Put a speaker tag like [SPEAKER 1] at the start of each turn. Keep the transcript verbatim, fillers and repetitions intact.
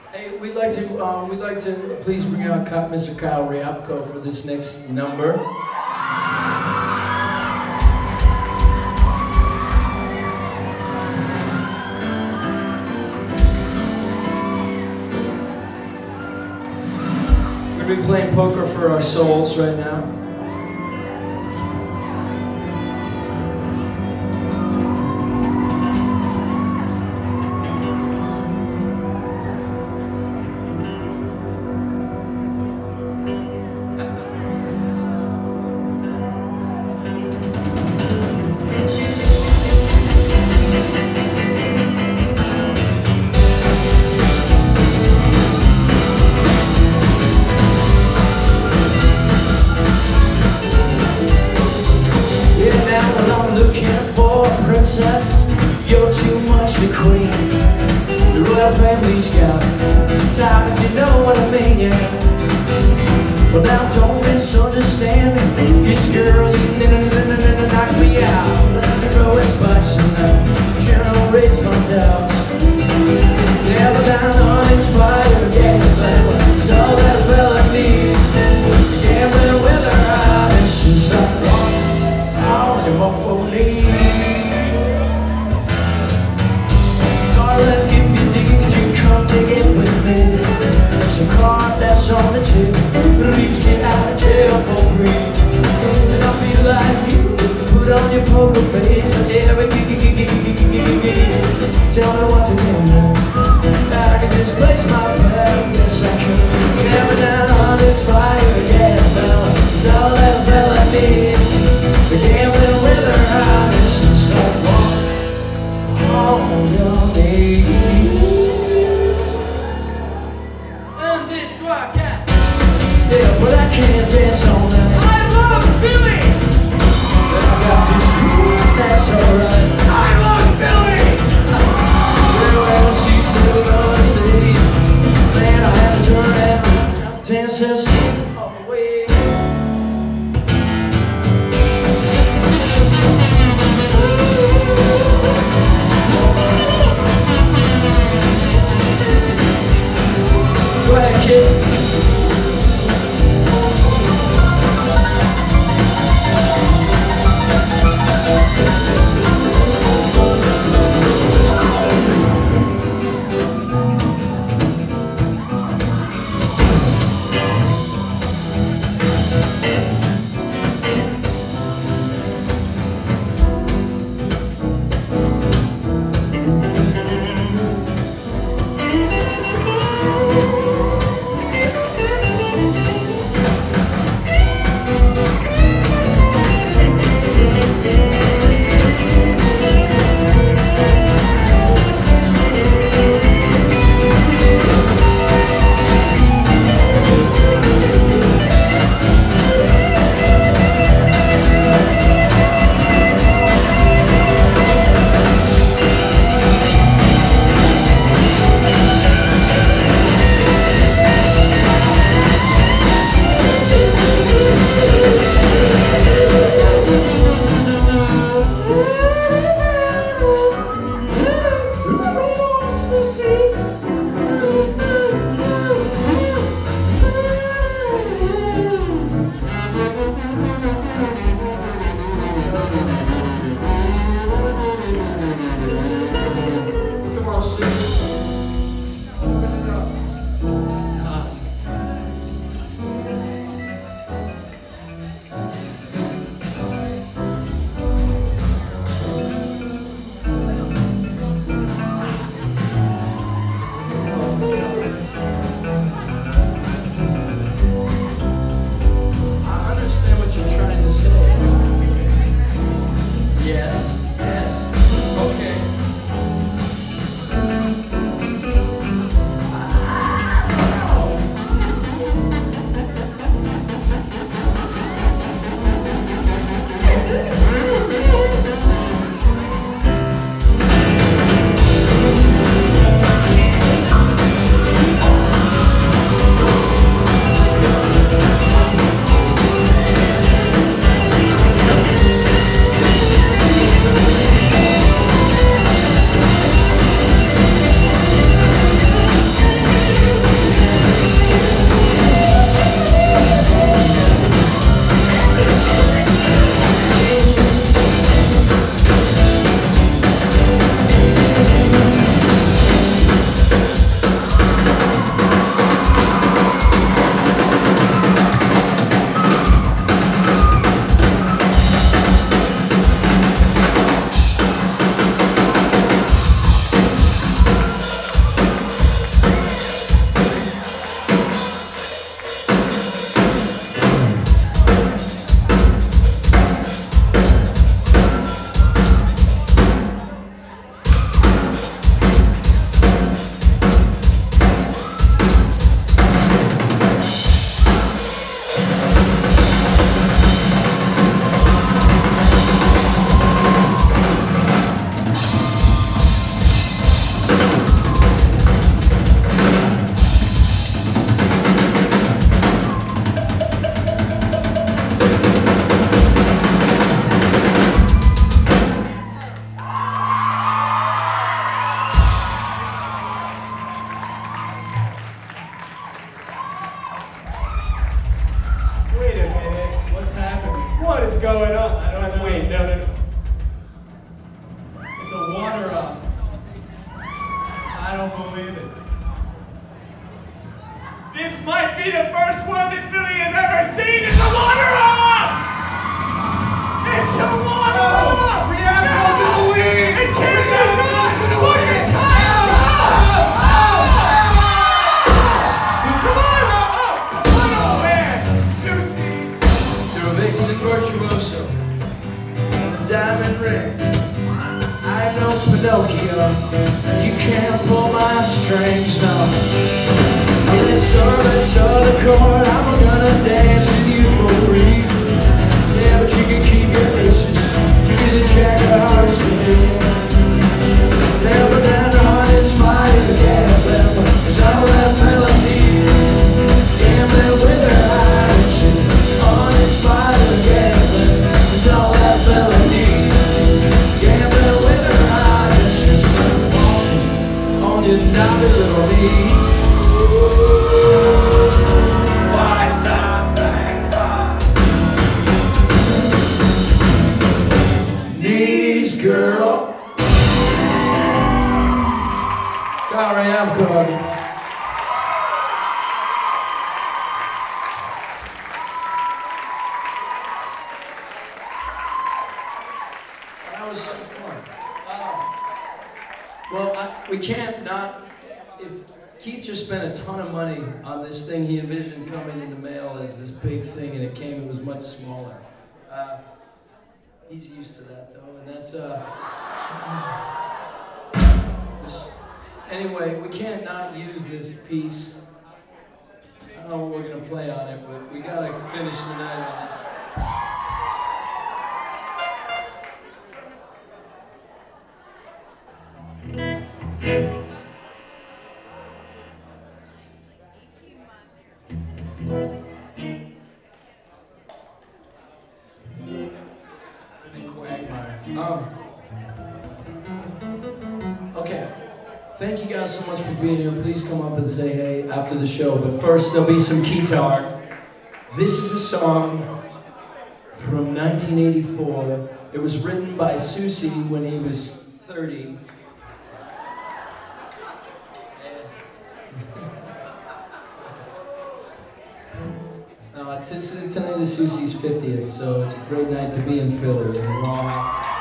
[SPEAKER 1] Hey, we'd like to uh, we'd like to please bring out Ky- Mister Kyle Ryabko for this next number. We're gonna be playing poker for our souls right now. Princess, you're too much the queen. The royal family's got time, if you know what I mean, yeah. Well, now don't misunderstand me, cause girl, you n-n-n-n-n-n knock me out. Let me go and buy some now, generates my doubts. Never down uninspired, yeah, but it's all that fella needs. Gambling with her eyes, she's like, oh, you won't believe. If you think you come take it with me, there's a card that's on the tip, please get out of jail for free. And I feel like you put on your poker face, but every tell me what to do. I can displace my path, yes I can. Never down uninspired, yeah, fella, it's all that fella needs. The gambling with her eyes, she's like, oh, oh, your name. Yeah, but I can't dance all night.
[SPEAKER 2] I love Philly!
[SPEAKER 1] But I got this groove, that's alright.
[SPEAKER 2] I love Philly!
[SPEAKER 1] Well, she said we're gonna stay. Man, I had to turn that dance her step all the way. Go ahead, kid.
[SPEAKER 2] This might be the first one that Philly has ever seen. It's a water off! It's a water off! We have girls in the lead! It can't be done! Look at Kyle! Come on! Oh, come on, old man! Susie!
[SPEAKER 1] You're a vixen virtuoso, diamond ring. I know Pinocchio, and you can't pull my strings, no. In the service of the court, I'm gonna dance with you for free. Yeah, but you can keep your kisses, you get a check of ours to do. Yeah, but that uninspired gambling is all that fella needs. Gambling with her eyes, uninspired gambling is all that fella needs. Gambling with her eyes, on your naughty little knee. Girl, sorry, I'm good. That was so fun. Uh, well, I, we can't not. If Keith just spent a ton of money on this thing he envisioned coming in the mail as this big thing, and it came. It was much smaller. Uh, He's used to that though, and that's uh. This, anyway, we can't not use this piece. I don't know what we're gonna play on it, but we gotta finish the night on this. Um, okay, thank you guys so much for being here. Please come up and say hey after the show. But first, there'll be some guitar. This is a song from nineteen eighty-four. It was written by Susie when he was thirty. No, it's, it's, tonight is Susie's fiftieth, so it's a great night to be in Philly.